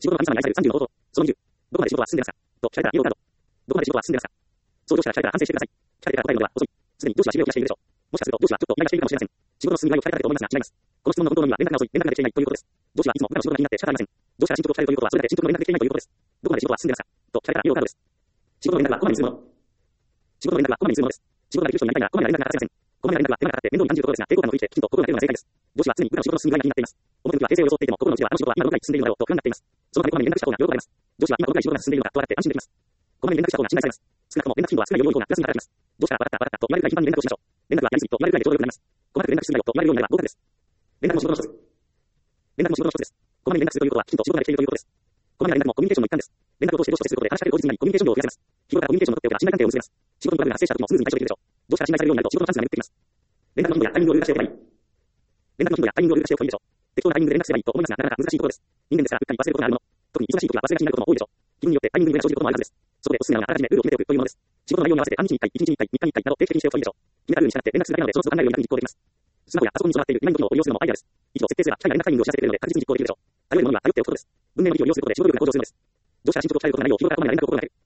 仕事の神様に愛される30の方法。その20。どこまで仕事は進んでますかと聞かれたらイエローカード。どこまで仕事は進んでますかそう上司から聞かれたら反省してください。聞かれてから答えるのは遅い。すでに上司は資料を増やしているでしょう。もしかすると上司はちょっとイライラしているかもしれません。仕事の進み具合を聞かれたかと思いますが違います。この質問の本当の意味は連絡が遅い、連絡ができていないということです。上司はいつも部下の仕事が気になって仕方ありません。上司から進捗を聞かれるということはそれだけ進捗の連絡ができていないということです。どこまで仕事は進んでますかと聞かれたらイエローカードです。仕事の連絡はこまめにするもの。仕事の連絡はこまめにするものです。仕事ができる人になりたいならこまめな連絡が欠かせません。こまめな連絡は手間がかかって面倒に感じることですが、抵抗感を抜いてきちんと心がけるのが正解です。上司は常に部下の仕事の進み具合が気になっています。表向きは訂正を装っていても心の内ではあの仕事は今どのくらい進んでいるのだろうと不安になっています。そのためこまめに連絡した方が喜ばれます。上司は今どのくらい仕事が進んでいるのかと分かって安心できます。こまめに連絡した方が信頼されます。少なくとも連絡頻度は少ないより多い方がプラスに働きます。上司から分かったと言われるくらい頻繁に連絡をしましょう。連絡はやりすぎと言われるくらいでちょうどよくなります。細かく連絡しすぎだよと言われるようになれば合格です。連絡も仕事の一つ。連絡も仕事の一つです。こまめに連絡するということはきちんと仕事ができているということです。こまめな連絡もコミュニケーションの一環です。連絡を通して上司と接することで話しかける口実になりコミュニケーション量を増やせます。日頃からコミュニケーションの取っておけば信頼関係を結べます。仕事のトラブルが発生した時もスムーズに対処できるでしょう。上司から信頼されるようになると仕事のチャンスが巡ってきます。連絡の頻度やタイミングを優先しておけばいい。連絡の頻度やタイミングを優先しておけばいいでしょう。適当なタイミングで連絡すればいいと思いますが、なかなか難しいところです。人間ですからうっかり忘れることがあるもの。特に忙しい時は忘れがちになることも多いでしょう。気分によってタイミングに生じることもあるはずです。そこでおすすめなのがあらかじめルールを決めておくというものです。仕事の内容に合わせて半日に1回、1日に1回、3日に1回など定期的にしておくといいでしょう。決めたルールに従って連絡するだけなので、その都度考えるように楽に実行できます。スマホやパソコンに備わっている今の機能を利用するのもアイデアです。以上設定すれば機械が連絡タイミングを知らせてくれるので確実に実行できるでしょう。頼るものには頼っておくことです。文明の機器を利用することで仕事力が向上するのです。上司から進捗を伝えることの内容を日頃からこまめな連絡を心がける。